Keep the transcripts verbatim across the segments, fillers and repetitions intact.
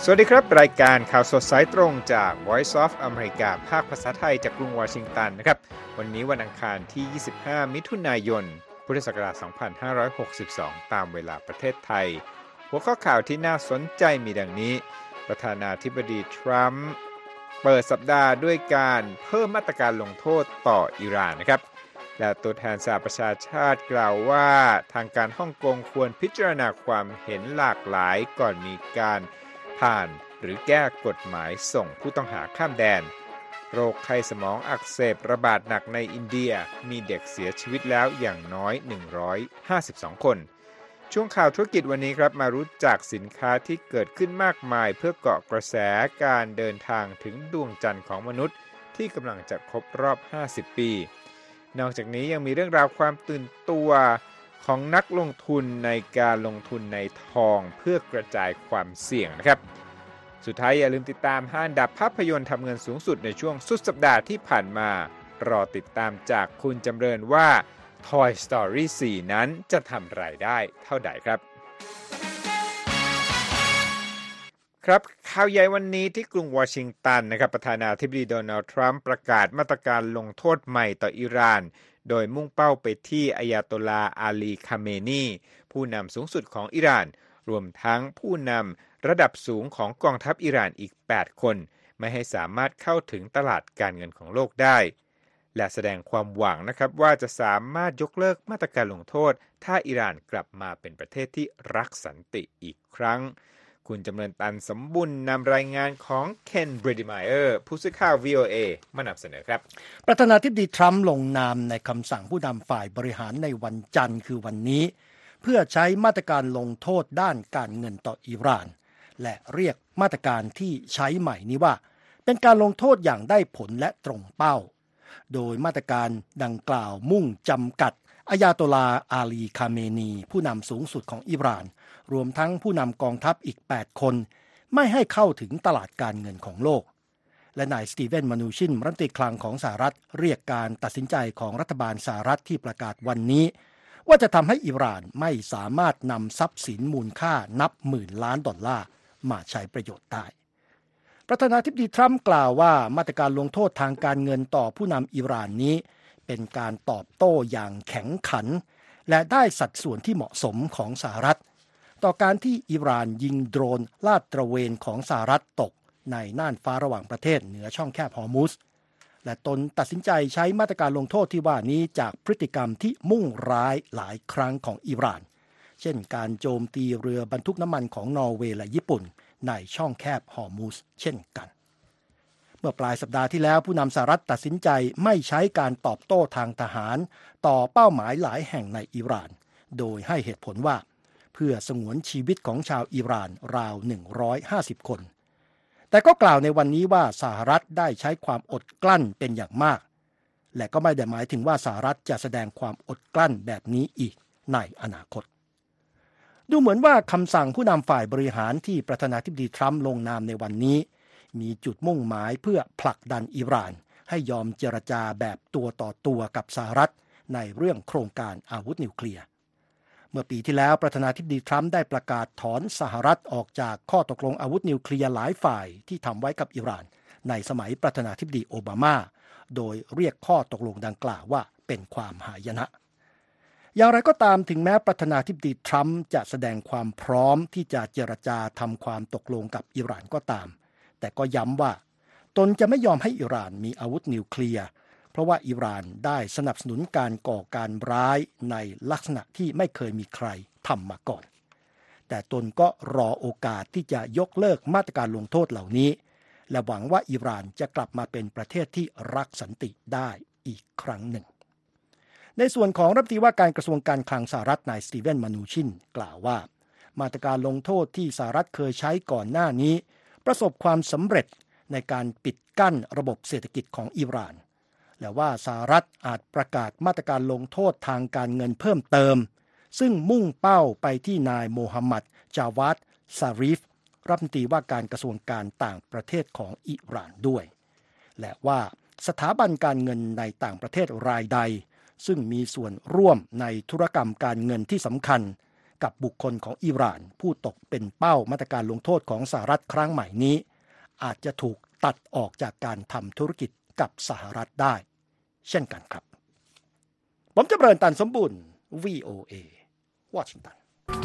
สวัสดีครับรายการข่าวสดสายตรงจาก Voice of America ภาคภาษาไทยจากกรุงวอชิงตันนะครับวันนี้วันอังคารที่ยี่สิบห้ามิถุนายนพุทธศักราชสองพันห้าร้อยหกสิบสองตามเวลาประเทศไทยหัวข้อข่าวที่น่าสนใจมีดังนี้ประธานาธิบดีทรัมป์เปิดสัปดาห์ด้วยการเพิ่มมาตรการลงโทษต่ออิหร่านนะครับและตัวแทนสหประชาชาติกล่าวว่าทางการฮ่องกงควรพิจารณาความเห็นหลากหลายก่อนมีการผ่านหรือแก้กฎหมายส่งผู้ต้องหาข้ามแดนโรคไข้สมองอักเสบระบาดหนักในอินเดียมีเด็กเสียชีวิตแล้วอย่างน้อยหนึ่งร้อยห้าสิบสองคนช่วงข่าวธุรกิจวันนี้ครับมารู้จักสินค้าที่เกิดขึ้นมากมายเพื่อเกาะกระแสการเดินทางถึงดวงจันทร์ของมนุษย์ที่กำลังจะครบรอบห้าสิบปีนอกจากนี้ยังมีเรื่องราวความตื่นตัวของนักลงทุนในการลงทุนในทองเพื่อกระจายความเสี่ยงนะครับสุดท้ายอย่าลืมติดตามห้าอันดับภาพยนตร์ทำเงินสูงสุดในช่วงสุดสัปดาห์ที่ผ่านมารอติดตามจากคุณจำเริญว่า Toy Story โฟร์ นั้นจะทำรายได้เท่าใดครับครับข่าวใหญ่วันนี้ที่กรุงวอชิงตันนะครับประธานาธิบดีโดนัลด์ทรัมป์ประกาศมาตรการลงโทษใหม่ต่ออิหร่านโดยมุ่งเป้าไปที่อายาโตลาห์อาลีคาเมนีผู้นำสูงสุดของอิหร่านรวมทั้งผู้นำระดับสูงของกองทัพอิหร่านอีกแปดคนไม่ให้สามารถเข้าถึงตลาดการเงินของโลกได้และแสดงความหวังนะครับว่าจะสามารถยกเลิกมาตรการลงโทษถ้าอิหร่านกลับมาเป็นประเทศที่รักสันติอีกครั้งคุณจำเริญตันสมบุญนำรายงานของเคนบริดไมเออร์ผู้สื่อข่าว วี โอ เอ มานำเสนอครับประธานาธิบดีทรัมป์ลงนามในคำสั่งผู้นำฝ่ายบริหารในวันจันทร์คือวันนี้เพื่อใช้มาตรการลงโทษด้านการเงินต่ออิหร่านและเรียกมาตรการที่ใช้ใหม่นี้ว่าเป็นการลงโทษอย่างได้ผลและตรงเป้าโดยมาตรการดังกล่าวมุ่งจำกัดอายาโตลาห์อาลีคาเมนีผู้นำสูงสุดของอิหร่านรวมทั้งผู้นำกองทัพอีกแปดคนไม่ให้เข้าถึงตลาดการเงินของโลกและนายสตีเวนมานูชินรัฐมนตรีคลังของสหรัฐเรียกการตัดสินใจของรัฐบาลสหรัฐที่ประกาศวันนี้ว่าจะทำให้อิหร่านไม่สามารถนำทรัพย์สินมูลค่านับหมื่นล้านดอลลาร์มาใช้ประโยชน์ได้ประธานาธิบดีทรัมป์กล่าวว่ามาตรการลงโทษทางการเงินต่อผู้นำอิหร่านนี้เป็นการตอบโต้อย่างแข็งขันและได้สัดส่วนที่เหมาะสมของสหรัฐต่อการที่อิหร่านยิงโดรนลาดตระเวนของสหรัฐตกในน่านฟ้าระหว่างประเทศเหนือช่องแคบฮอร์มุซและตนตัดสินใจใช้มาตรการลงโทษที่ว่านี้จากพฤติกรรมที่มุ่งร้ายหลายครั้งของอิหร่านเช่นการโจมตีเรือบรรทุกน้ำมันของนอร์เวย์และญี่ปุ่นในช่องแคบฮอร์มุซเช่นกันเมื่อปลายสัปดาห์ที่แล้วผู้นำสหรัฐตัดสินใจไม่ใช้การตอบโต้ทางทหารต่อเป้าหมายหลายแห่งในอิหร่านโดยให้เหตุผลว่าเพื่อสงวนชีวิตของชาวอิหร่านราวหนึ่งร้อยห้าสิบคนแต่ก็กล่าวในวันนี้ว่าสหรัฐได้ใช้ความอดกลั้นเป็นอย่างมากและก็ไม่ได้หมายถึงว่าสหรัฐจะแสดงความอดกลั้นแบบนี้อีกในอนาคตดูเหมือนว่าคำสั่งผู้นำฝ่ายบริหารที่ประธานาธิบดีทรัมป์ลงนามในวันนี้มีจุดมุ่งหมายเพื่อผลักดันอิหร่านให้ยอมเจรจาแบบตัวต่อตัวกับสหรัฐในเรื่องโครงการอาวุธนิวเคลียร์เมื่อปีที่แล้วประธานาธิบดีทรัมป์ได้ประกาศถอนสหรัฐออกจากข้อตกลงอาวุธนิวเคลียร์หลายฝ่ายที่ทำไว้กับอิหร่านในสมัยประธานาธิบดีโอบามาโดยเรียกข้อตกลงดังกล่าวว่าเป็นความหายนะอย่างไรก็ตามถึงแม้ประธานาธิบดีทรัมป์จะแสดงความพร้อมที่จะเจรจาทำความตกลงกับอิหร่านก็ตามแต่ก็ย้ำว่าตนจะไม่ยอมให้อิหร่านมีอาวุธนิวเคลียร์เพราะว่าอิหร่านได้สนับสนุนการก่อการร้ายในลักษณะที่ไม่เคยมีใครทำมาก่อนแต่ตนก็รอโอกาสที่จะยกเลิกมาตรการลงโทษเหล่านี้และหวังว่าอิหร่านจะกลับมาเป็นประเทศที่รักสันติได้อีกครั้งหนึ่งในส่วนของรัฐมนตรีว่าการกระทรวงการคลังสหรัฐนายสตีเวนมานูชินกล่าวว่ามาตรการลงโทษที่สหรัฐเคยใช้ก่อนหน้านี้ประสบความสำเร็จในการปิดกั้นระบบเศรษฐกิจของอิหร่านและว่าสหรัฐอาจประกาศมาตรการลงโทษทางการเงินเพิ่มเติมซึ่งมุ่งเป้าไปที่นายโมฮัมหมัดจาวาดซาริฟรัฐมนตรีว่าการกระทรวงการต่างประเทศของอิหร่านด้วยและว่าสถาบันการเงินในต่างประเทศรายใดซึ่งมีส่วนร่วมในธุรกรรมการเงินที่สำคัญกับบุคคลของอิหร่านผู้ตกเป็นเป้ามาตรการลงโทษของสหรัฐครั้งใหม่นี้อาจจะถูกตัดออกจากการทำธุรกิจกับสหรัฐได้เช่นกันครับผมจำเริญตันสมบูรณ์ วี โอ เอ วอชิงตัน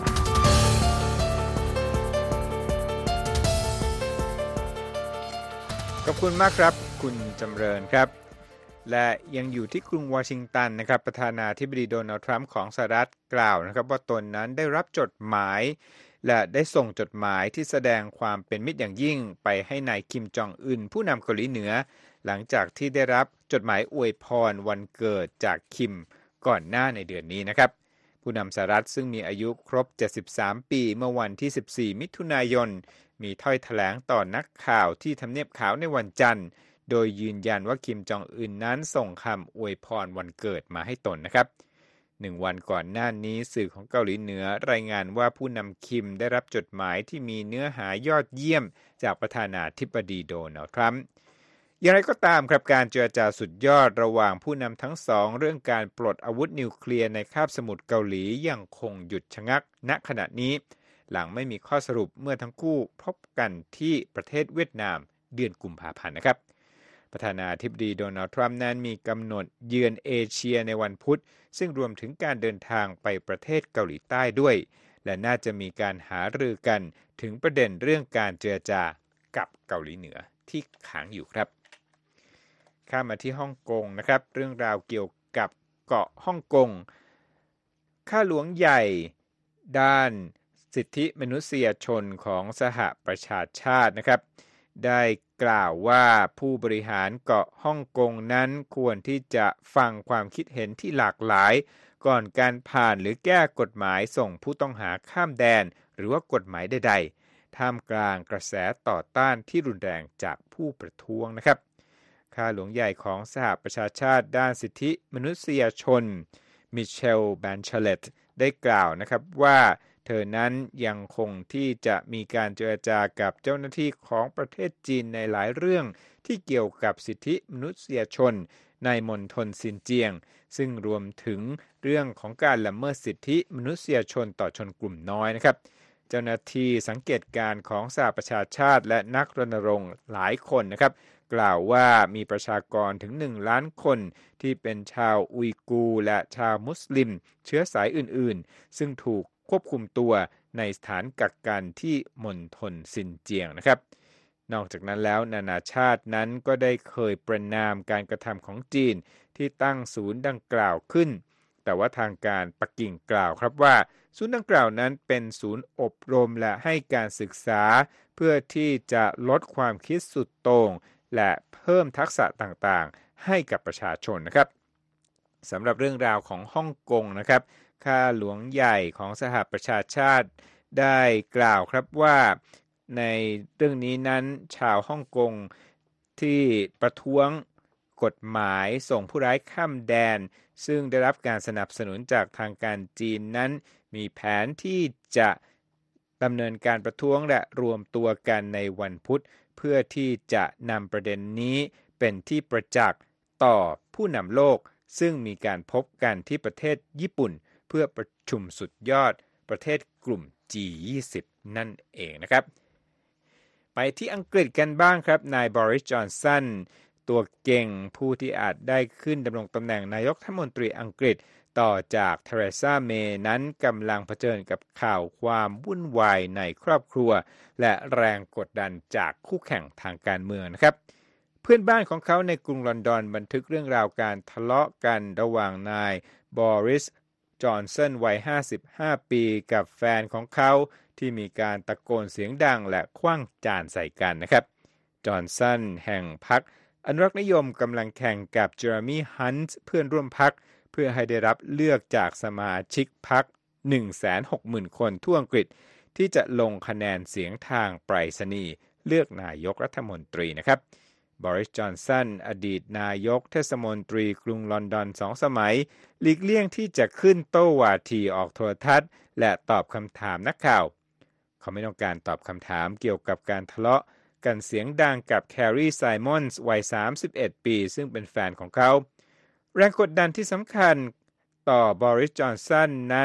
ขอบคุณมากครับคุณจำเริญครับและยังอยู่ที่กรุงวอชิงตันนะครับประธานาธิบดีโดนัลด์ทรัมป์ของสหรัฐกล่าวนะครับว่าตนนั้นได้รับจดหมายและได้ส่งจดหมายที่แสดงความเป็นมิตรอย่างยิ่งไปให้นายคิมจองอึนผู้นำเกาหลีเหนือหลังจากที่ได้รับจดหมายอวยพรวันเกิดจากคิมก่อนหน้าในเดือนนี้นะครับผู้นำสหรัฐซึ่งมีอายุครบเจ็ดสิบสามปีเมื่อวันที่สิบสี่มิถุนายนมีถ้อยแถลงต่อนักข่าวที่ทำเนียบขาวในวันจันทร์โดยยืนยันว่าคิมจองอึนนั้นส่งคำอวยพรวันเกิดมาให้ตนนะครับหนึ่งวันก่อนหน้านี้สื่อของเกาหลีเหนือรายงานว่าผู้นำคิมได้รับจดหมายที่มีเนื้อหายอดเยี่ยมจากประธานาธิบดีโดนัลด์ทรัมป์อย่างไรก็ตามครับการเจรจาสุดยอดระหว่างผู้นำทั้งสองเรื่องการปลดอาวุธนิวเคลียร์ในคาบสมุทรเกาหลียังคงหยุดชะงักณขณะนี้หลังไม่มีข้อสรุปเมื่อทั้งคู่พบกันที่ประเทศเวียดนามเดือนกุมภาพันธ์นะครับประธานาธิบดีโดนัลด์ทรัมป์นั้นมีกำหนดเยือนเอเชียในวันพุธซึ่งรวมถึงการเดินทางไปประเทศเกาหลีใต้ด้วยและน่าจะมีการหารือกันถึงประเด็นเรื่องการเจรจากับเกาหลีเหนือที่ค้างอยู่ครับข้ามมาที่ฮ่องกงนะครับเรื่องราวเกี่ยวกับเกาะฮ่องกงข้าหลวงใหญ่ด้านสิทธิมนุษยชนของสหประชาชาตินะครับได้กล่าวว่าผู้บริหารเกาะฮ่องกงนั้นควรที่จะฟังความคิดเห็นที่หลากหลายก่อนการผ่านหรือแก้กฎหมายส่งผู้ต้องหาข้ามแดนหรือว่ากฎหมายใดๆท่ามกลางกระแสต่อต้านที่รุนแรงจากผู้ประท้วงนะครับข้าหลวงใหญ่ของสหประชาชาติด้านสิทธิมนุษยชนมิเชลแบนเชเลตได้กล่าวนะครับว่าเธอนั้นยังคงที่จะมีการเจรจากับเจ้าหน้าที่ของประเทศจีนในหลายเรื่องที่เกี่ยวกับสิทธิมนุษยชนในมณฑลซินเจียงซึ่งรวมถึงเรื่องของการละเมิดสิทธิมนุษยชนต่อชนกลุ่มน้อยนะครับเจ้าหน้าที่สังเกตการณ์ของสหประชาชาติและนักรณรงค์หลายคนนะครับกล่าวว่ามีประชากรถึงหนึ่งล้านคนที่เป็นชาวอุยกูร์และชาวมุสลิมเชื้อสายอื่นๆซึ่งถูกควบคุมตัวในสถานกักกันที่มณฑลซินเจียงนะครับนอกจากนั้นแล้วนานาชาตินั้นก็ได้เคยประณามการกระทำของจีนที่ตั้งศูนย์ดังกล่าวขึ้นแต่ว่าทางการปักกิ่งกล่าวครับว่าศูนย์ดังกล่าวนั้นเป็นศูนย์อบรมและให้การศึกษาเพื่อที่จะลดความคิดสุดโต่งและเพิ่มทักษะต่างๆให้กับประชาชนนะครับสำหรับเรื่องราวของฮ่องกงนะครับข้าหลวงใหญ่ของสหประชาชาติได้กล่าวครับว่าในเรื่องนี้นั้นชาวฮ่องกงที่ประท้วงกฎหมายส่งผู้ร้ายข้ามแดนซึ่งได้รับการสนับสนุนจากทางการจีนนั้นมีแผนที่จะดำเนินการประท้วงและรวมตัวกันในวันพุธเพื่อที่จะนำประเด็นนี้เป็นที่ประจักษ์ต่อผู้นำโลกซึ่งมีการพบกันที่ประเทศญี่ปุ่นเพื่อประชุมสุดยอดประเทศกลุ่ม จี ยี่สิบ นั่นเองนะครับไปที่อังกฤษกันบ้างครับนายบริส จอนสันตัวเก่งผู้ที่อาจได้ขึ้นดำรงตำแหน่งนายกรัฐมนตรีอังกฤษต่อจากเทเรซาเมย์นั้นกำลังเผชิญกับข่าวความวุ่นวายในครอบครัวและแรงกดดันจากคู่แข่งทางการเมืองนะครับเพื่อนบ้านของเขาในกรุงลอนดอนบันทึกเรื่องราวการทะเลาะกันระหว่างนายบริส จอห์นสันวัยห้าสิบห้าปีกับแฟนของเขาที่มีการตะโกนเสียงดังและขว้างจานใส่กันนะครับจอห์นสันแห่งพรรคอนุรักษ์นิยมกำลังแข่งกับเจอร์มี่ฮันต์เพื่อนร่วมพรรคเพื่อให้ได้รับเลือกจากสมาชิกพรรค หนึ่งแสนหกหมื่น คนทั่วอังกฤษที่จะลงคะแนนเสียงทางไปรษณีย์เลือกนายกรัฐมนตรีนะครับบริส จอนสันอดีตนายกเทศมนตรีกรุงลอนดอนสองสมัยหลีกเลี่ยงที่จะขึ้นโต้วาทีออกโทรทัศน์และตอบคำถามนักข่าวเขาไม่ต้องการตอบคำถามเกี่ยวกับการทะเลาะกันเสียงดังกับแคร์รีไซมอนส์วัยสามสิบเอ็ดปีซึ่งเป็นแฟนของเขาแรงกดดันที่สำคัญต่อบริส จอนสันนั้น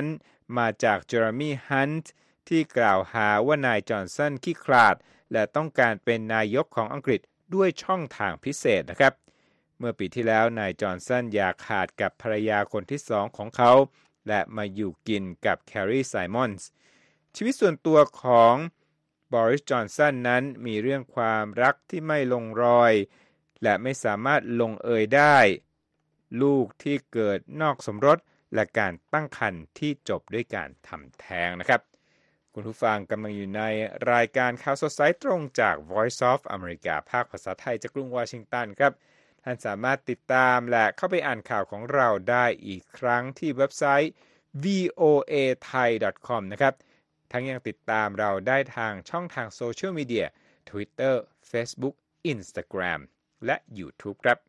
มาจากเจอร์มี่ฮันต์ที่กล่าวหาว่านายจอห์นสันขี้ขลาดและต้องการเป็นนายกของอังกฤษด้วยช่องทางพิเศษนะครับเมื่อปีที่แล้วนายจอห์นสันอยากขาดกับภรรยาคนที่สองของเขาและมาอยู่กินกับแคร์รีไซมอนส์ชีวิตส่วนตัวของบอริส จอนสันนั้นมีเรื่องความรักที่ไม่ลงรอยและไม่สามารถลงเอยได้ลูกที่เกิดนอกสมรสและการตั้งครรภ์ที่จบด้วยการทำแท้งนะครับคุณผู้ฟังกำลังอยู่ในรายการข่าวสดสายตรงจาก Voice of America ภาคภาษาไทยจากกรุงวอชิงตันครับท่านสามารถติดตามและเข้าไปอ่านข่าวของเราได้อีกครั้งที่เว็บไซต์ วี โอ เอ ไทย ดอท คอม นะครับทั้งยังติดตามเราได้ทางช่องทางโซเชียลมีเดีย Twitter Facebook Instagram และ YouTube ครับ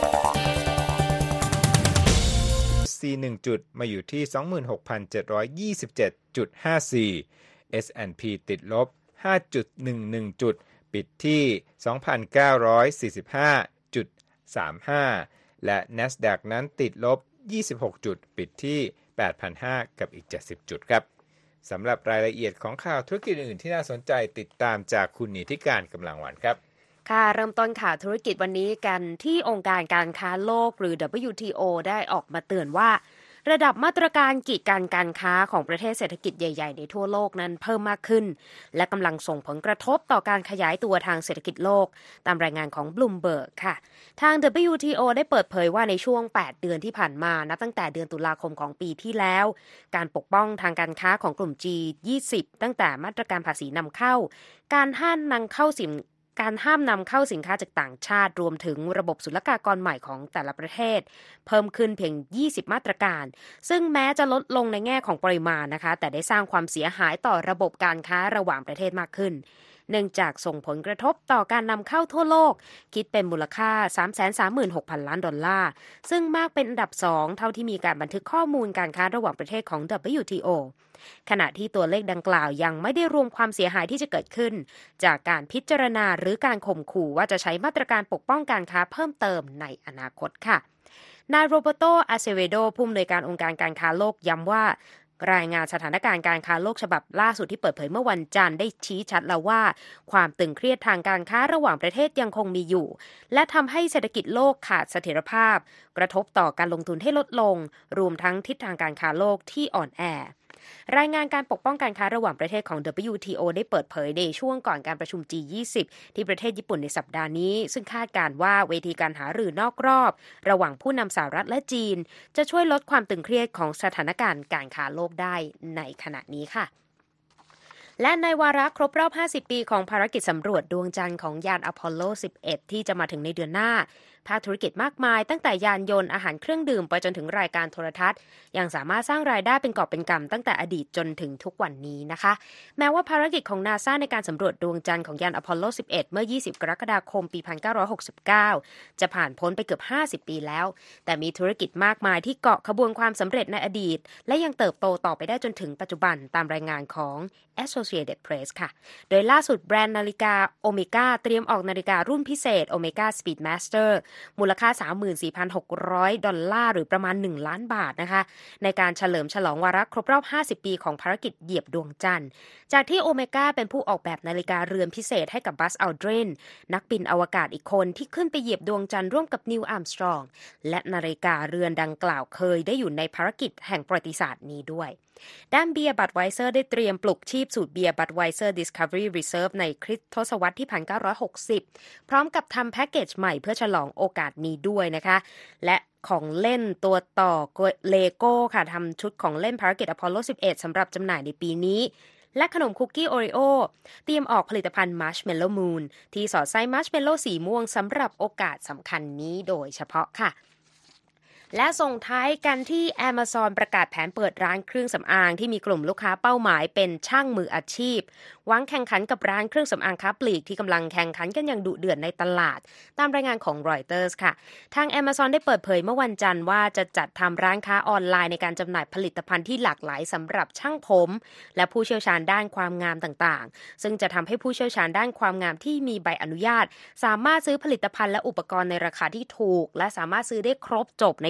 ซี หนึ่ง จุดมาอยู่ที่ สองหมื่นหกพันเจ็ดร้อยยี่สิบเจ็ดจุดห้าสี่ เอส แอนด์ พี ติดลบ ห้าจุดหนึ่งหนึ่ง จุดปิดที่ สองพันเก้าร้อยสี่สิบห้าจุดสามห้า และ NASDAQ นั้นติดลบยี่สิบหกจุดปิดที่ แปดพันห้าร้อย กับอีกเจ็ดสิบจุดครับสำหรับรายละเอียดของข่าวธุรกิจอื่นที่น่าสนใจติดตามจากคุณนิติการกำลังวันครับค่ะเริ่มต้นข่าวธุรกิจวันนี้กันที่องค์การการค้าโลกหรือ ดับเบิลยู ที โอ ได้ออกมาเตือนว่าระดับมาตรการกีดกันการค้าของประเทศเศรษฐกิจใหญ่ๆในทั่วโลกนั้นเพิ่มมากขึ้นและกำลังส่งผลกระทบต่อการขยายตัวทางเศรษฐกิจโลกตามรายงานของ Bloomberg ค่ะทาง ดับเบิลยู ที โอ ได้เปิดเผยว่าในช่วงแปดเดือนที่ผ่านมานับตั้งแต่เดือนตุลาคมของปีที่แล้วการปกป้องทางการค้าของกลุ่ม จี ยี่สิบ ตั้งแต่มาตรการภาษีนำเข้าการห้ามนำเข้าสินการห้ามนำเข้าสินค้าจากต่างชาติรวมถึงระบบศุลกากรใหม่ของแต่ละประเทศเพิ่มขึ้นเพียงยี่สิบมาตรการซึ่งแม้จะลดลงในแง่ของปริมาณนะคะแต่ได้สร้างความเสียหายต่อระบบการค้าระหว่างประเทศมากขึ้นเนื่องจากส่งผลกระทบต่อการนำเข้าทั่วโลกคิดเป็นมูลค่า สามแสนสามหมื่นหกพัน ล้านดอลลาร์ซึ่งมากเป็นอันดับสองเท่าที่มีการบันทึกข้อมูลการค้าระหว่างประเทศของ ดับเบิลยู ที โอ ขณะที่ตัวเลขดังกล่าวยังไม่ได้รวมความเสียหายที่จะเกิดขึ้นจากการพิจารณาหรือการข่มขู่ว่าจะใช้มาตรการปกป้องการค้าเพิ่มเติมในอนาคตค่ะนายโรเบโต อาเซเวโดผู้อำนวยการองค์การการค้าโลกย้ำว่ารายงานสถานการณ์การค้าโลกฉบับล่าสุดที่เปิดเผยเมื่อวันจันทร์ได้ชี้ชัดแล้วว่าความตึงเครียดทางการค้าระหว่างประเทศยังคงมีอยู่และทำให้เศรษฐกิจโลกขาดเสถียรภาพกระทบต่อการลงทุนให้ลดลงรวมทั้งทิศทางการค้าโลกที่อ่อนแอรายงานการปกป้องการค้าระหว่างประเทศของ ดับเบิลยู ที โอ ได้เปิดเผยในช่วงก่อนการประชุม จี ยี่สิบ ที่ประเทศญี่ปุ่นในสัปดาห์นี้ซึ่งคาดการณ์ว่าเวทีการหารือนอกรอบระหว่างผู้นำสหรัฐและจีนจะช่วยลดความตึงเครียดของสถานการณ์การค้าโลกได้ในขณะนี้ค่ะและในวาระครบรอบห้าสิบปีของภารกิจสำรวจดวงจันทร์ของยานอพอลโล สิบเอ็ด ที่จะมาถึงในเดือนหน้าภาคธุรกิจมากมายตั้งแต่ยานยนต์อาหารเครื่องดื่มไปจนถึงรายการโทรทัศน์ยังสามารถสร้างรายได้เป็นกอบเป็นกำตั้งแต่อดีตจนถึงทุกวันนี้นะคะแม้ว่าภารกิจของ NASA ในการสำรวจดวงจันทร์ของยานอพอลโล สิบเอ็ด เมื่อ ยี่สิบ กรกฎาคม ปี หนึ่งพันเก้าร้อยหกสิบเก้า จะผ่านพ้นไปเกือบห้าสิบปีแล้วแต่มีธุรกิจมากมายที่เกาะขบวนความสำเร็จในอดีตและยังเติบโตต่อไปได้จนถึงปัจจุบันตามรายงานของ Associated Press ค่ะโดยล่าสุดแบรนด์นาฬิกา Omega เตรียมออกนาฬิการุ่นพิเศษ Omega Speedmaster มูลค่า สามหมื่นสี่พันหกร้อย ดอลลาร์หรือประมาณหนึ่งล้านบาทนะคะในการเฉลิมฉลองวาระครบรอบห้าสิบปีของภารกิจเหยียบดวงจันทร์จากที่ Omega เป็นผู้ออกแบบนาฬิกาเรือนพิเศษให้กับ Buzz Aldrin นักบินอวกาศอีกคนที่ขึ้นไปเหยียบดวงจันทร์ร่วมกับนิว อาร์มสตรองและนาฬิกาเรือนดังกล่าวเคยได้อยู่ในภารกิจแห่งประวัติศาสตร์นี้ด้วยด้านเบียร์บัดไวเซอร์ได้เตรียมปลุกชีพสูตรเบียร์บัดไวเซอร์ Discovery Reserve ในคริสตศตวรรษที่ หนึ่งพันเก้าร้อยหกสิบ พร้อมกับทำแพ็กเกจใหม่เพื่อฉลองโอกาสนี้ด้วยนะคะและของเล่นตัวต่อเลโก้ค่ะทำชุดของเล่นภารกิจอพอลโล สิบเอ็ด สำหรับจำหน่ายในปีนี้และขนมคุกกี้โอริโอเตรียมออกผลิตภัณฑ์ Marshmallow Moon ที่สอดไส้มัชเมลโล่สีม่วงสำหรับโอกาสสำคัญนี้โดยเฉพาะค่ะและส่งท้ายกันที่ Amazon ประกาศแผนเปิดร้านเครื่องสำอางที่มีกลุ่มลูกค้าเป้าหมายเป็นช่างมืออาชีพหวังแข่งขันกับร้านเครื่องสำอางค้าปลีกที่กำลังแข่งขันกันอย่างดุเดือดในตลาดตามรายงานของ Reuters ค่ะทาง Amazon ได้เปิดเผยเมื่อวันจันทร์ว่าจะจัดทำร้านค้าออนไลน์ในการจำหน่ายผลิตภัณฑ์ที่หลากหลายสำหรับช่างผมและผู้เชี่ยวชาญด้านความงามต่างๆซึ่งจะทำให้ผู้เชี่ยวชาญด้านความงามที่มีใบอนุญาตสามารถซื้อผลิตภัณฑ์และอุปกรณ์ในราคาที่ถูกและสามารถซื้อได้ครบจบใน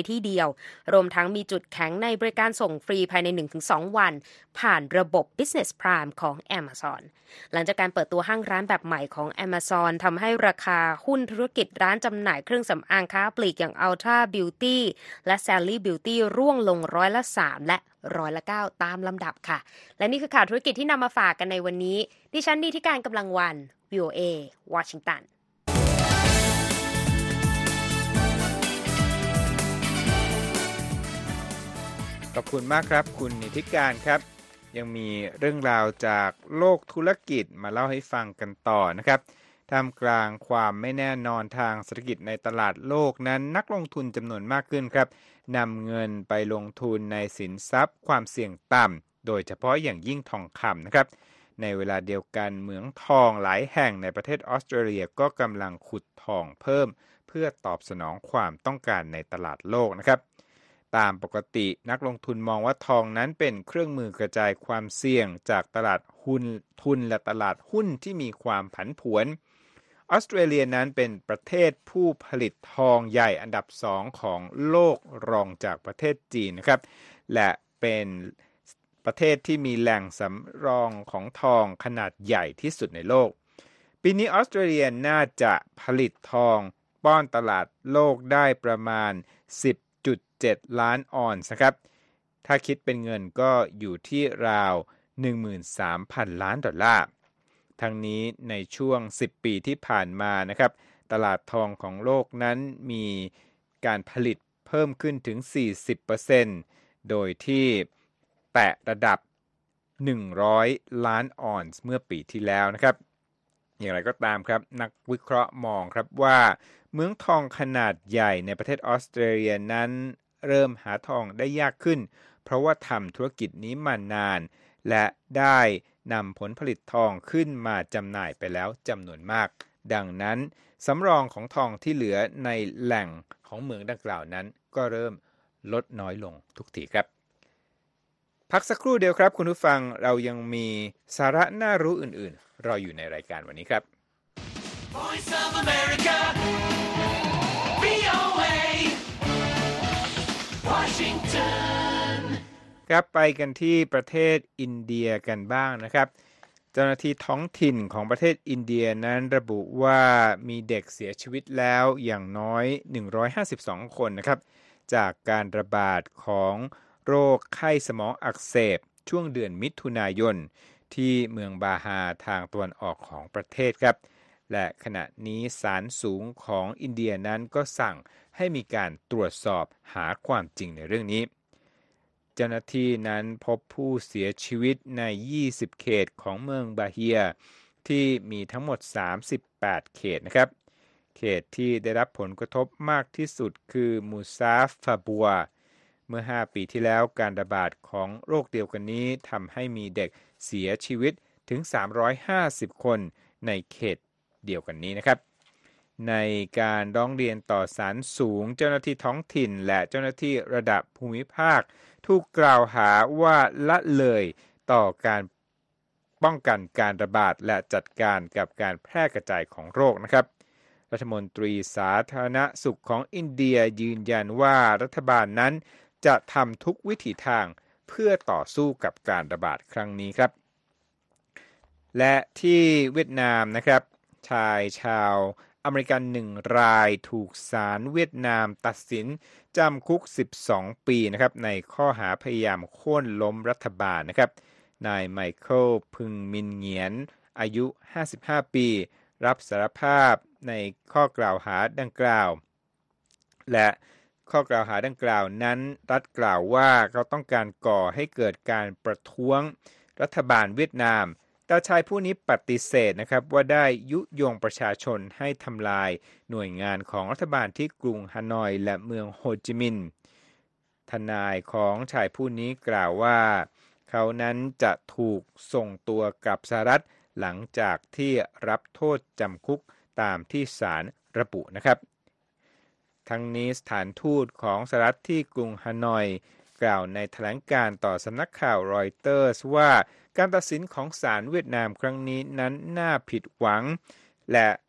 ที่เดียวรวมทั้งมีจุดแข็งในบริการส่งฟรีภายใน หนึ่งถึงสอง วันผ่านระบบ Business Prime ของ Amazon หลังจากการเปิดตัวห้างร้านแบบใหม่ของ Amazon ทำให้ราคาหุ้นธุรกิจร้านจำหน่ายเครื่องสำอางค้าปลีกอย่าง Ulta Beauty และ Sally Beauty ร่วงลงร้อยละสามและร้อยละเก้าตามลำดับค่ะและนี่คือข่าวธุรกิจที่นำมาฝากกันในวันนี้ดิฉันนิติการกำลังวัน วี โอ เอ วอชิงตันขอบคุณมากครับคุณนิติการครับยังมีเรื่องราวจากโลกธุรกิจมาเล่าให้ฟังกันต่อนะครับท่ามกลางความไม่แน่นอนทางเศรษฐกิจในตลาดโลกนั้นนักลงทุนจำนวนมากขึ้นครับนำเงินไปลงทุนในสินทรัพย์ความเสี่ยงต่ำโดยเฉพาะอย่างยิ่งทองคำนะครับในเวลาเดียวกันเหมืองทองหลายแห่งในประเทศออสเตรเลียก็กำลังขุดทองเพิ่มเพื่อตอบสนองความต้องการในตลาดโลกนะครับตามปกตินักลงทุนมองว่าทองนั้นเป็นเครื่องมือกระจายความเสี่ยงจากตลาดหุ้นทุนและตลาดหุ้นที่มีความผันผวนออสเตรเลียนั้นเป็นประเทศผู้ผลิตทองใหญ่อันดับสองของโลกรองจากประเทศจีนนะครับและเป็นประเทศที่มีแหล่งสำรองของทองขนาดใหญ่ที่สุดในโลกปีนี้ออสเตรเลียน่าจะผลิตทองป้อนตลาดโลกได้ประมาณ สิบจุดเจ็ด ล้านออนซ์นะครับถ้าคิดเป็นเงินก็อยู่ที่ราว หนึ่งหมื่นสามพัน ล้านดอลลาร์ทั้งนี้ในช่วงสิบปีที่ผ่านมานะครับตลาดทองของโลกนั้นมีการผลิตเพิ่มขึ้นถึง สี่สิบเปอร์เซ็นต์ โดยที่แตะระดับหนึ่งร้อยล้านออนซ์เมื่อปีที่แล้วนะครับอย่างไรก็ตามครับนักวิเคราะห์มองครับว่าเหมืองทองขนาดใหญ่ในประเทศออสเตรเลียนั้นเริ่มหาทองได้ยากขึ้นเพราะว่าทำธุรกิจนี้มานานและได้นำผลผลิตทองขึ้นมาจำหน่ายไปแล้วจำนวนมากดังนั้นสำรองของทองที่เหลือในแหล่งของเหมืองดังกล่าวนั้นก็เริ่มลดน้อยลงทุกทีครับพักสักครู่เดียวครับคุณผู้ฟังเรายังมีสาระน่ารู้อื่นๆรออยู่ในรายการวันนี้ครับ Voice of America วี โอ เอ Washington ครับไปกันที่ประเทศอินเดียกันบ้างนะครับเจ้าหน้าที่ท้องถิ่นของประเทศอินเดียนั้นระบุว่ามีเด็กเสียชีวิตแล้วอย่างน้อยหนึ่งร้อยห้าสิบสองคนนะครับจากการระบาดของโรคไข้สมองอักเสบช่วงเดือนมิถุนายนที่เมืองบาฮาทางตะวันออกของประเทศครับและขณะนี้ศาลสูงของอินเดียนั้นก็สั่งให้มีการตรวจสอบหาความจริงในเรื่องนี้เจ้าหน้าที่นั้นพบผู้เสียชีวิตในยี่สิบเขตของเมืองบาเฮียที่มีทั้งหมดสามสิบแปดเขตนะครับเขตที่ได้รับผลกระทบมากที่สุดคือมูซาฟาบัวเมื่อห้าปีที่แล้วการระบาดของโรคเดียวกันนี้ทำให้มีเด็กเสียชีวิตถึงสามร้อยห้าสิบคนในเขตเดียวกันนี้นะครับในการร้องเรียนต่อศาลสูงเจ้าหน้าที่ท้องถิ่นและเจ้าหน้าที่ระดับภูมิภาคถูกกล่าวหาว่าละเลยต่อการป้องกันการระบาดและจัดการกับการแพร่กระจายของโรคนะครับรัฐมนตรีสาธารณสุขของอินเดียยืนยันว่ารัฐบาลนั้นจะทำทุกวิถีทางเพื่อต่อสู้กับการระบาดครั้งนี้ครับและที่เวียดนามนะครับชายชาวอเมริกันหนึ่งรายถูกศาลเวียดนามตัดสินจำคุกสิบสองปีนะครับในข้อหาพยายามโค่นล้มรัฐบาลนะครับนายไมเคิลพึงมินเหงียนอายุห้าสิบห้าปีรับสารภาพในข้อกล่าวหาดังกล่าวและข้อกล่าวหาดังกล่าวนั้นรัฐกล่าวว่าเขาต้องการก่อให้เกิดการประท้วงรัฐบาลเวียดนามแต่ชายผู้นี้ปฏิเสธนะครับว่าได้ยุยงประชาชนให้ทำลายหน่วยงานของรัฐบาลที่กรุงฮานอยและเมืองโฮจิมินห์ทนายของชายผู้นี้กล่าวว่าเขานั้นจะถูกส่งตัวกลับสหรัฐหลังจากที่รับโทษจำคุกตามที่ศาลระบุนะครับทั้งนี้สถานทูตของสหรัฐที่กรุงฮานอยกล่าวในแถลงการต่อสำนักข่าวรอยเตอร์สว่าการตัดสินของศาลเวียดนามครั้งนี้นั้นน่าผิดหวังและ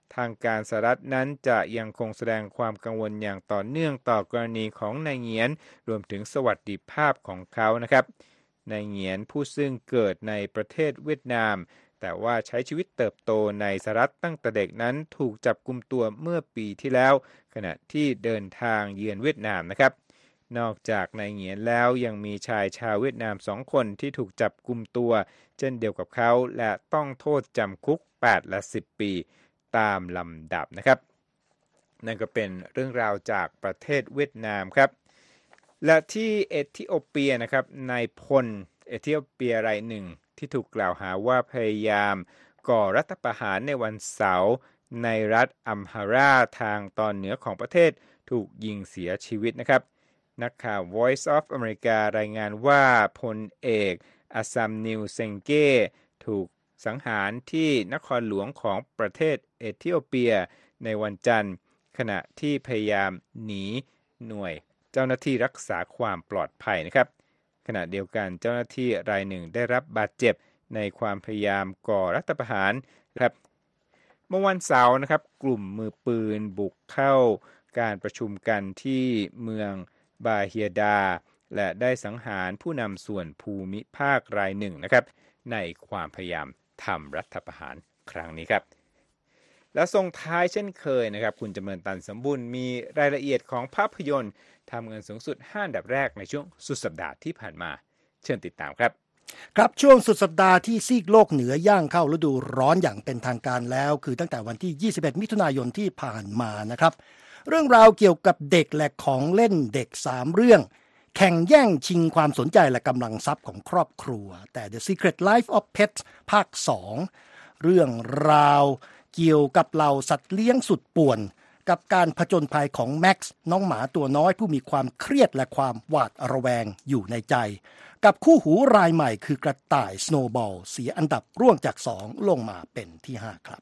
ทางการสหรัฐนั้นจะยังคงแสดงความกังวลอย่างต่อเนื่องต่อกรณีของนายเหงียนรวมถึงสวัสดิภาพของเขานะครับนายเหงียนผู้ซึ่งเกิดในประเทศเวียดนามแต่ว่าใช้ชีวิตเติบโตในสหรัฐตั้งแต่เด็กนั้นถูกจับกุมตัวเมื่อปีที่แล้วขณะที่เดินทางเยือนเวียดนามนะครับนอกจากนายเหงียนแล้วยังมีชายชาวเวียดนามสองคนที่ถูกจับกุมตัวเช่นเดียวกับเขาและต้องโทษจำคุกแปดและสิบปีตามลำดับนะครับนั่นก็เป็นเรื่องราวจากประเทศเวียดนามครับและที่เอธิโอเปียนะครับนายพลเอธิโอเปียรายหนึ่งที่ถูกกล่าวหาว่าพยายามก่อรัฐประหารในวันเสาร์ในรัฐอัมฮาราทางตอนเหนือของประเทศถูกยิงเสียชีวิตนะครับนักข่าว Voice of America รายงานว่าพลเอกอาซัมนิวเซงเก้ถูกสังหารที่นครหลวงของประเทศเอธิโอเปียในวันจันทร์ขณะที่พยายามหนีหน่วยเจ้าหน้าที่รักษาความปลอดภัยนะครับขณะเดียวกันเจ้าหน้าที่รายหนึ่งได้รับบาดเจ็บในความพยายามก่อรัฐประหารครับเมื่อวันเสาร์นะครับกลุ่มมือปืนบุกเข้าการประชุมกันที่เมืองบาเฮียดาและได้สังหารผู้นำส่วนภูมิภาครายหนึ่งนะครับในความพยายามทำรัฐประหารครั้งนี้ครับและส่งท้ายเช่นเคยนะครับคุณจำเริญตันสมบูรณ์มีรายละเอียดของภาพยนตร์ทำเงินสูงสุดห้าอันดับแรกในช่วงสุดสัปดาห์ที่ผ่านมาเชิญติดตามครับครับช่วงสุดสัปดาห์ที่ซีกโลกเหนือย่างเข้าฤดูร้อนอย่างเป็นทางการแล้วคือตั้งแต่วันที่ยี่สิบเอ็ดมิถุนายนที่ผ่านมานะครับเรื่องราวเกี่ยวกับเด็กและของเล่นเด็กสามเรื่องแข่งแย่งชิงความสนใจและกำลังทรัพย์ของครอบครัวแต่ The Secret Life of Pets ภาคสองเรื่องราวเกี่ยวกับเหล่าสัตว์เลี้ยงสุดป่วนกับการผจญภัยของแม็กซ์น้องหมาตัวน้อยผู้มีความเครียดและความหวาดระแวงอยู่ในใจกับคู่หูรายใหม่คือกระต่ายสโนว์บอลเสียอันดับร่วงจากสองลงมาเป็นที่ห้าครับ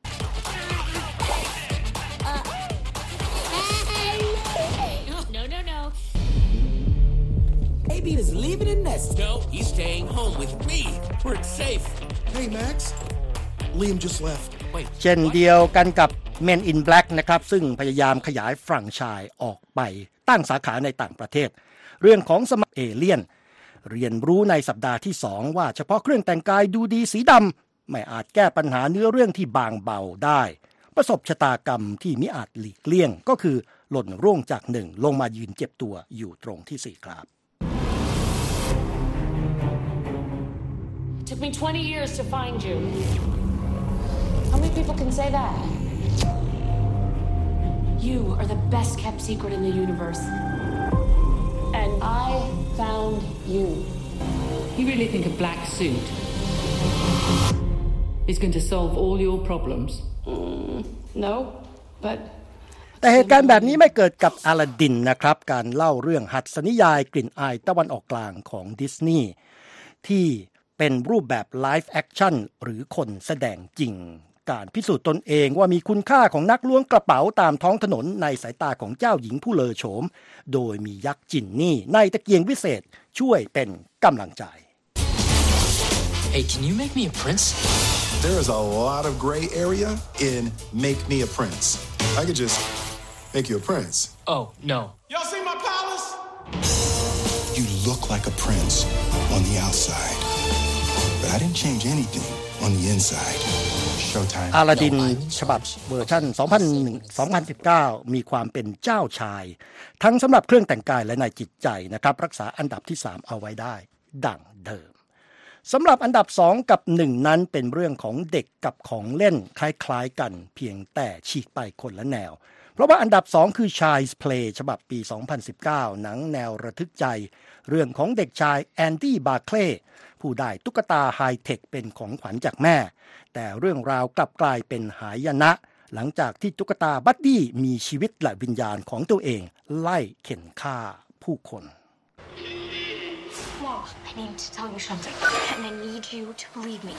No, no, no. A-Bean is leaving the nest. No, he's staying home with me. We're safe. Hey, Max. Liam just left. Wait. เช่นเดียวกันกับ Men in Black นะครับซึ่งพยายามขยายแฟรนไชส์ออกไปตั้งสาขาในต่างประเทศเรื่องของสมัครเอเลี่ยนเรียนรู้ในสัปดาห์ที่สองว่าเฉพาะเครื่องแต่งกายดูดีสีดำไม่อาจแก้ปัญหาเนื้อเรื่องที่บางเบาได้ประสบชะตากรรมที่มิอาจหลีกเลี่ยงก็คือหล่นร่วงจากหนึ่งลงมายืนเจ็บตัวอยู่ตรงที่สี่ครับ Took me twenty years to find you. How many people can say that? You are the best kept secret in the universe. And I found you. You really think a black suit is going to solve all your problems? Mm, no, but... แต่เหตุการณ์แบบนี้ไม่เกิดกับอลาดินนะครับการเล่าเรื่องหัตถนิยายกลิ่นอายตะวันออกกลางของดิสนีย์ที่เป็นรูปแบบไลฟ์แอคชั่นหรือคนแสดงจริงการพิสูจน์ตนเองว่ามีคุณค่าของนักล้วงกระเป๋าตามท้องถนนในสายตาของเจ้าหญิงผู้เลอโฉมโดยมียักษ์จินนี่ในตะเกียงวิเศษช่วยเป็นกำลังใจ Hey, can you make me a prince? There is a lot of gray area in Make Me a Prince. I could just make you a prince. Oh, no. Y'all see my palace? You look like a prince on the outside. But I didn't change anything on the inside. Showtime. อลาดินฉบับเวอร์ชันสองพันสิบเก้ามีความเป็นเจ้าชายทั้งสำหรับเครื่องแต่งกายและในจิตใจนะครับรักษาอันดับที่สามเอาไว้ได้ดั่งเดิมสำหรับอันดับสองกับหนึ่งนั้นเป็นเรื่องของเด็กกับของเล่นคล้ายๆกันเพียงแต่ฉีกไปคนละแนวเพราะว่าอันดับสองคือ Child's Play ฉบับปีสองพันสิบเก้าหนังแนวระทึกใจเรื่องของเด็กชายแอนดี้บาร์เคลย์ผู้ได้ตุ๊กตาไฮเทคเป็นของขวัญจากแม่แต่เรื่องราวกลับกลายเป็นหายนะหลังจากที่ตุ๊กตาบัดดี้มีชีวิตและวิญญาณของตัวเองไล่เข็นฆ่าผู้คน Mom, I need to tell you something, and I need you to believe me.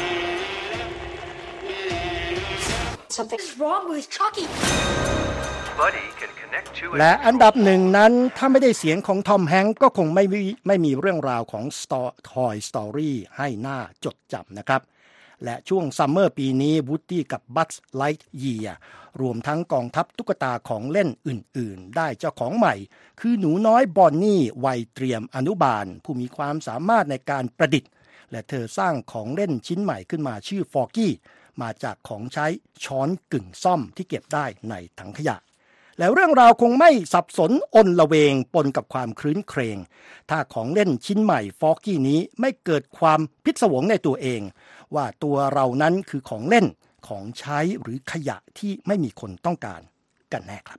Something's wrong with Chucky. และอันดับหนึ่งนั้นถ้าไม่ได้เสียงของทอมแฮงก์ก็คงไม่มีไม่มีเรื่องราวของ Toy Story ให้หน้าจดจำนะครับและช่วงซัมเมอร์ปีนี้วูดดี้กับ Buzz Lightyear รวมทั้งกองทัพตุ๊กตาของเล่นอื่นๆได้เจ้าของใหม่คือหนูน้อยบอนนี่วัยเตรียมอนุบาลผู้มีความสามารถในการประดิษฐ์และเธอสร้างของเล่นชิ้นใหม่ขึ้นมาชื่อฟอร์กี้มาจากของใช้ช้อนกึ่งซ่อมที่เก็บได้ในถังขยะแล้วเรื่องราวคงไม่สับสนอนละเวงปนกับความครื้นเครงถ้าของเล่นชิ้นใหม่ฟอร์กี้นี้ไม่เกิดความพิศวงในตัวเองว่าตัวเรานั้นคือของเล่นของใช้หรือขยะที่ไม่มีคนต้องการกันแน่ครับ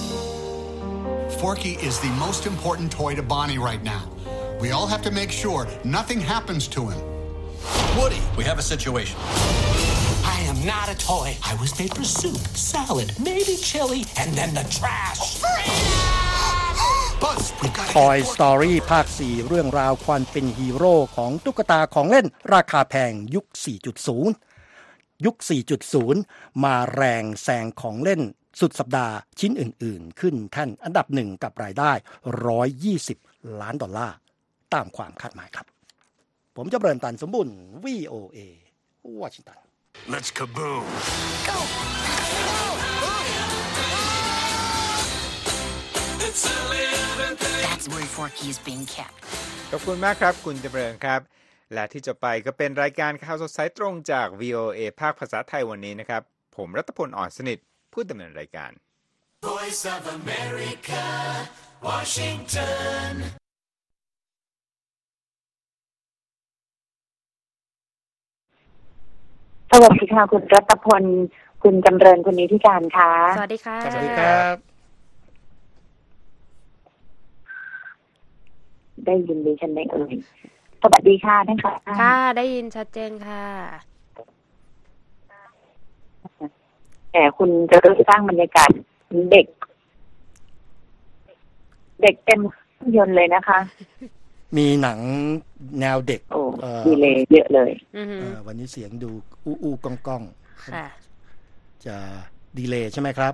Forky is the most important toy to Bonnie right now. We all have to make sure nothing happens to him. Woody, we have a situation. I am not a toy. I was made for soup, salad, maybe chili, and then the trash. Buzz, we've got to Toy get Story ภาคสี่เรื่องราวความเป็นฮีโร่ของตุ๊กตาของเล่นราคาแพงยุค สี่จุดศูนย์ ยุค สี่จุดศูนย์ มาแรงแซงของเล่นสุดสัปดาห์ชิ้นอื่นๆขึ้นแท่นอันดับหนึ่งกับรายได้หนึ่งร้อยยี่สิบล้านดอลลาร์ตามความคาดหมายครับผมจะเริ่มตันสมบุญ วี โอ เอ วอชิงตัน Let's kaboom. Go! That's where Forky is being kept. ขอบคุณมากครับคุณจำเริญครับและที่จะไปก็เป็นรายการข่าวสดสายตรงจาก วี โอ เอ ภาคภาษาไทยวันนี้นะครับผมรัตพล อ่อนสนิทผู้ดำเนินรายการ Voice of America, Washington. สวัสดีค่ะคุณรัตพลคุณจำเริญคุณนิติการค่ะสวัสดีค่ะสวัสดีครับได้ยินดิฉันไหมเอ่ยสวัสดีค่ะท่านค่ะค่ะได้ยินชัดเจนค่ะแต่คุณจะเริ่มสร้างบรรยากาศเด็กเด็กเต็มยนต์เลยนะคะมีหนังแนวเด็กโอ้ดีเลยเยอะเลยวันนี้เสียงดูอู้อู้ก้องก้องจะดีเลยใช่ไหมครับ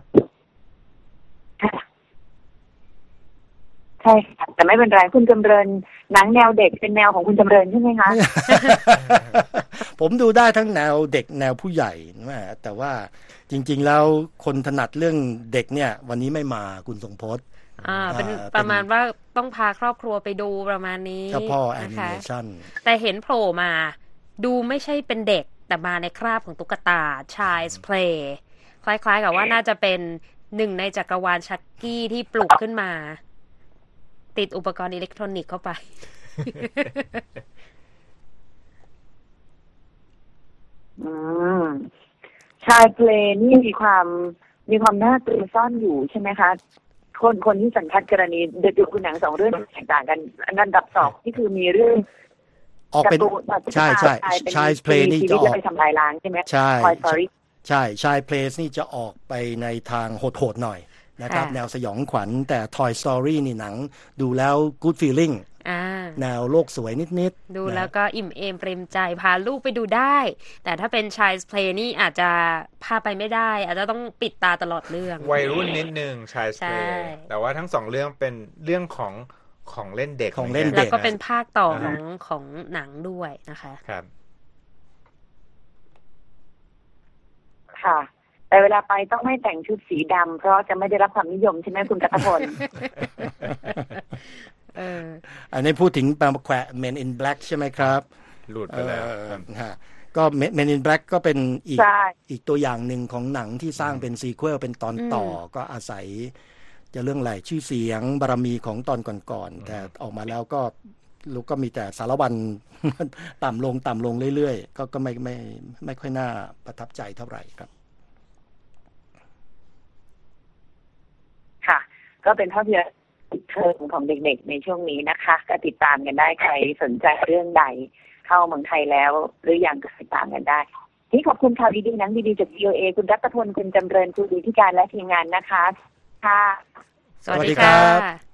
ใช่ค่ะแต่ไม่เป็นไรคุณจำเริญหนังแนวเด็กเป็นแนวของคุณจำเริญใช่ไหมคะผมดูได้ทั้งแนวเด็กแนวผู้ใหญ่นะแต่ว่าจริงๆแล้วคนถนัดเรื่องเด็กเนี่ยวันนี้ไม่มาคุณทรงพจน์อ่าเป็นประมาณว่าต้องพาครอบครัวไปดูประมาณนี้เฉพาะแอนิเมชั่นแต่เห็นโผล่มาดูไม่ใช่เป็นเด็กแต่มาในคราบของตุ๊กตา Child's Play คล้ายๆกับว่าน่าจะเป็นหนึ่งในจักรวาลชักกี้ที่ปลุกขึ้นมาติดอุปกรณ์อิเล็กทรอนิกส์เข้าไปอืมชายเพลงนี่มีความมีความน่าตื่นซ่อนอยู่ใช่ไหมคะคนคนที่สันทัดกรณีเด็กๆคุณหนังสองเรื่องแตกต่างกันอันดับสองที่คือมีเรื่องออกเป็นใช่ใช่ชายเพลงนี่จะออกไปทำลายล้างใช่ไหมใช่ใช่ชายเพลงนี่จะออกไปในทางโหดๆหน่อยนะครับแนวสยองขวัญแต่ Toy Story นี่หนังดูแล้ว good feeling แนวโลกสวยนิดๆดูแล้วก็อิ่มเอมเปรมใจพาลูกไปดูได้แต่ถ้าเป็น Child's Play นี่อาจจะพาไปไม่ได้อาจจะต้องปิดตาตลอดเรื่องวัยรุ่นนิดนึง Child's Play แต่ว่าทั้งสองเรื่องเป็นเรื่องของของเล่นเด็กของเล่นเด็กแล้วก็เป็นภาคต่อของของหนังด้วยนะคะครับค่ะแต่เวลาไปต้องไม่แต่งชุดสีดำเพราะจะไม่ได้รับความนิยมใช่ไหมคุณกัตพลอันนี้พูดถึงแปลแขวะ Men in Black ใช่ไหมครับหลุดไปแล้วก็ Men in Black ก็เป็นอีกอีกตัวอย่างหนึ่งของหนังที่สร้างเป็นซีควอลเป็นตอนต่อก็อาศัยจะเรื่องอะไรชื่อเสียงบารมีของตอนก่อนๆแต่ออกมาแล้วก็ลูกก็มีแต่สารวัตรต่ำลงต่ำลงเรื่อยๆก็ก็ไม่ไม่ไม่ค่อยน่าประทับใจเท่าไหร่ครับค่ะก็เป็นภาพยนตร์เทิงของเด็กๆในช่วงนี้นะคะก็ติดตามกันได้ใครสนใจเรื่องใดเข้าเมืองไทยแล้วหรือยังก็ติดตามกันได้ที่ขอบคุณข่าวดีๆหนังดีๆจาก วี โอ เอ คุณรัตพลคุณจำเริญคุณดีที่การและทีมงานนะคะค่ะสวัสดีค่ะ